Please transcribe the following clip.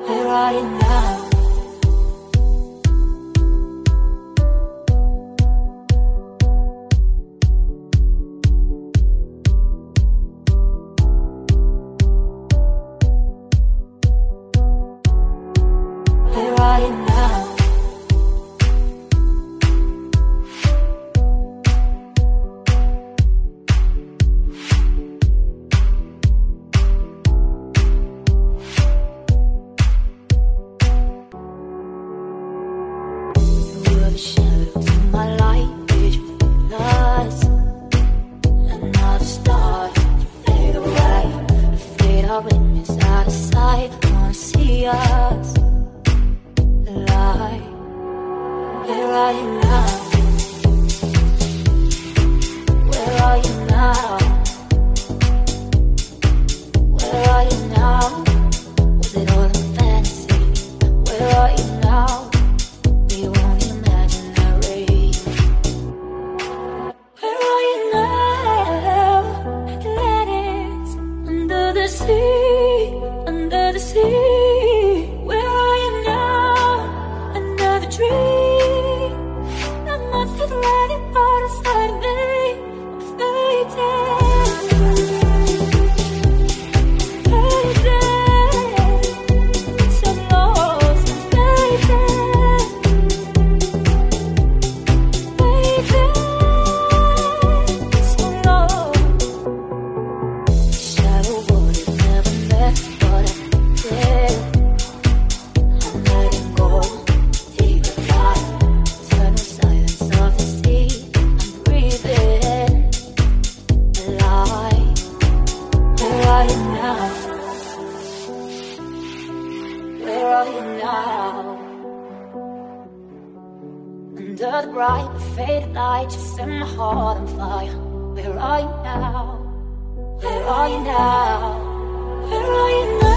Where are you now? Where are you now? Shadow to my light, did you realize? Another star, you fade away, you fade our witness out of sight. I wanna see us alive. Where are you now? Where are you now? Where are you now? Was it all a fantasy? Where are you now? Under the sea, where are you now? Another dream. Not much is letting out inside of me. I'm fading, so lost. I'm fading, so lost. Shadow waters never met, but I did. I'm letting go, deep inside, eternal silence of the sea. I'm breathing alive. Where are you now? Where are you now? Under the bright, faded light, you set my heart on fire. Where are you now? Where are you now? Where are you now?